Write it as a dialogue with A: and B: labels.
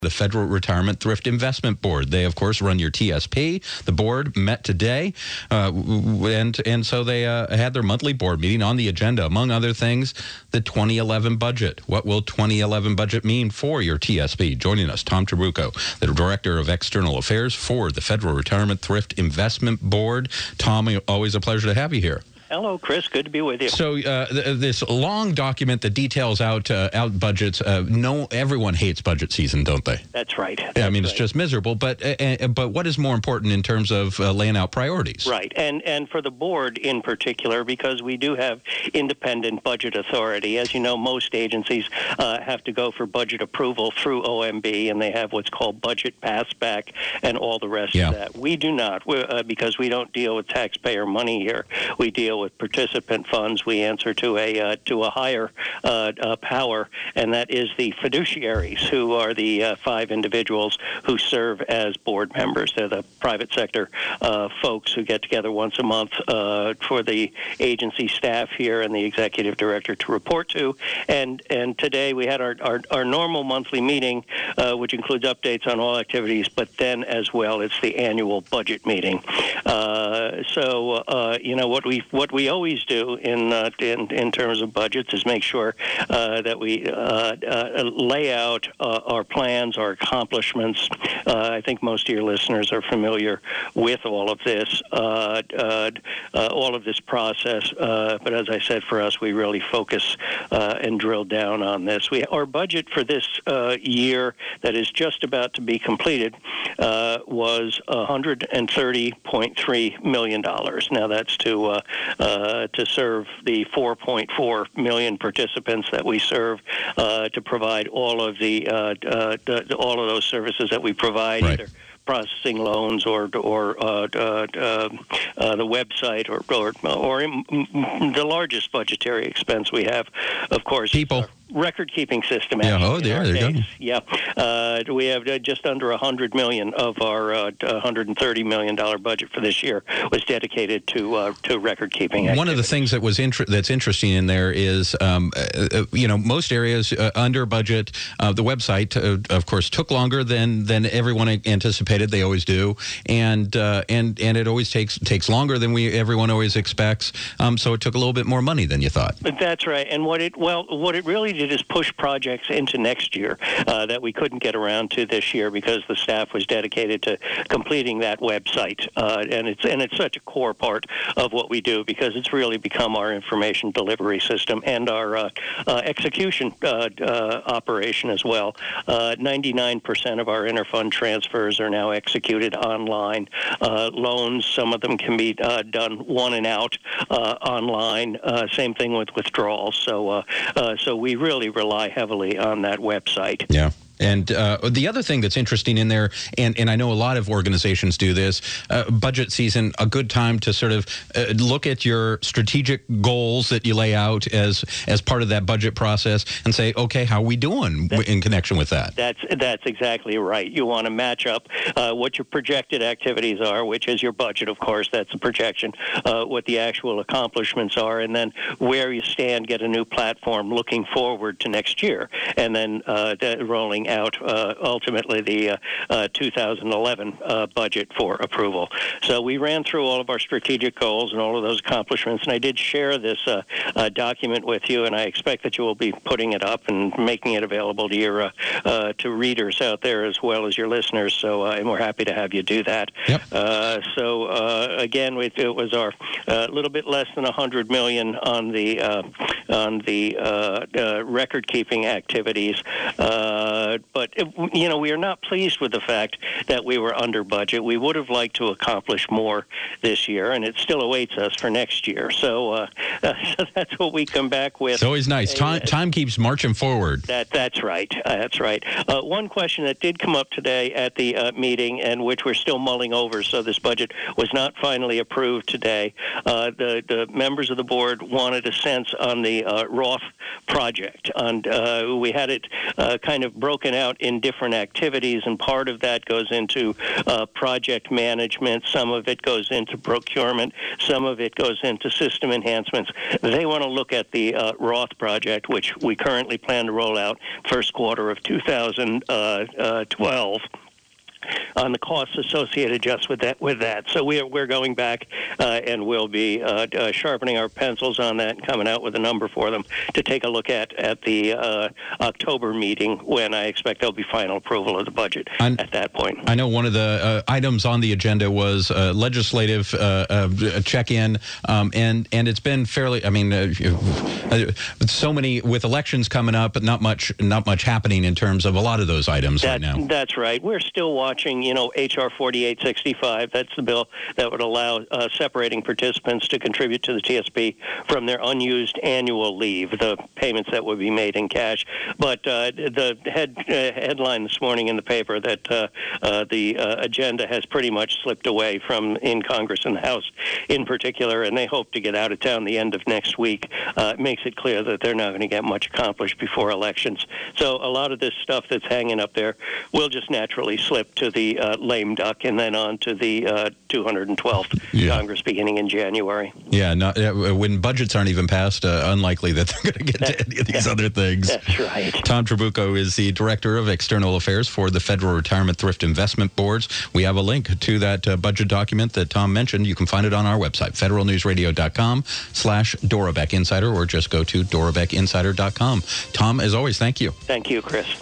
A: The Federal Retirement Thrift Investment Board. They, of course, run your TSP. The board met today, and so they had their monthly board meeting. On the agenda, among other things, the 2011 budget. What will 2011 budget mean for your TSP? Joining us, Tom Trabucco, the Director of External Affairs for the Federal Retirement Thrift Investment Board. Tom, always a pleasure to have you here.
B: Hello, Chris. Good to be with you.
A: So this long document that details out budgets. Everyone hates budget season, don't they?
B: That's right.
A: It's just miserable. But what is more important in terms of laying out priorities?
B: Right, and for the board in particular, because we do have independent budget authority. As you know, most agencies have to go for budget approval through OMB, and they have what's called budget passback and all the rest of that. We do not, because we don't deal with taxpayer money here. We deal with participant funds. We answer to a higher power, and that is the fiduciaries, who are the 5 individuals who serve as board members. They're the private sector folks who get together once a month for the agency staff here and the executive director to report to. And today we had our normal monthly meeting, which includes updates on all activities, but then as well it's the annual budget meeting. What we always do in terms of budgets is make sure that we lay out our plans, our accomplishments. I think most of your listeners are familiar with all of this process. But as I said, for us, we really focus and drill down on this. Our budget for this year that is just about to be completed was $130.3 million. Now that's to serve the 4.4 million participants that we serve, to provide all of all of those services that we provide,
A: right.
B: Either processing loans or the website or the largest budgetary expense we have, of course,
A: people.
B: Record-keeping system.
A: Yeah. Oh, there you go.
B: Yeah. We have just under $100 million of our $130 million budget for this year was dedicated to record-keeping activities.
A: One of the things that was that's interesting in there is, most areas under budget. The website, of course, took longer than everyone anticipated. They always do, and it always takes longer than everyone always expects. So it took a little bit more money than you thought.
B: That's right. And what it really did is push projects into next year that we couldn't get around to this year because the staff was dedicated to completing that website, and it's such a core part of what we do because it's really become our information delivery system and our execution operation as well. 99% of our interfund transfers are now executed online. Loans, some of them can be done one and out online. Same thing with withdrawals. So we really rely heavily on that website.
A: Yeah. And the other thing that's interesting in there, and I know a lot of organizations do this, budget season, a good time to sort of look at your strategic goals that you lay out as part of that budget process and say, okay, how are we doing in connection with that?
B: That's exactly right. You want to match up what your projected activities are, which is your budget, of course, that's a projection, what the actual accomplishments are, and then where you stand, get a new platform looking forward to next year, and then rolling out ultimately the 2011 budget for approval. So we ran through all of our strategic goals and all of those accomplishments, and I did share this document with you, and I expect that you will be putting it up and making it available to your to readers out there as well as your listeners. So and we're happy to have you do that.
A: Yep.
B: Again, it was our little bit less than $100 million on the record-keeping activities. But we are not pleased with the fact that we were under budget. We would have liked to accomplish more this year, and it still awaits us for next year. So that's what we come back with.
A: It's always nice. Time keeps marching forward.
B: That's right. That's right. One question that did come up today at the meeting, and which we're still mulling over, so this budget was not finally approved today. The members of the board wanted a sense on the Roth project, and we had it kind of broken broken out in different activities, and part of that goes into project management. Some of it goes into procurement. Some of it goes into system enhancements. They want to look at the Roth project, which we currently plan to roll out first quarter of 2012. On the costs associated just with that. So we're going back and we'll be sharpening our pencils on that and coming out with a number for them to take a look at the October meeting, when I expect there'll be final approval of the budget at that point.
A: I know one of the items on the agenda was legislative check-in, and it's been fairly. I mean, so many with elections coming up, but not much happening in terms of a lot of those items right now.
B: That's right. We're still watching, H.R. 4865. That's the bill that would allow separating participants to contribute to the TSP from their unused annual leave, the payments that would be made in cash. But the headline this morning in the paper that the agenda has pretty much slipped away from in Congress and the House in particular, and they hope to get out of town the end of next week. Makes it clear that they're not going to get much accomplished before elections. So a lot of this stuff that's hanging up there will just naturally slip to the lame duck and then on to the 212th Congress beginning in January.
A: Yeah, when budgets aren't even passed, unlikely that they're going to get to any of these other things.
B: That's right.
A: Tom Trabucco is the Director of External Affairs for the Federal Retirement Thrift Investment Boards. We have a link to that budget document that Tom mentioned. You can find it on our website, federalnewsradio.com/Dora Beck Insider, or just go to dorabeckinsider.com. Tom, as always, thank you.
B: Thank you, Chris.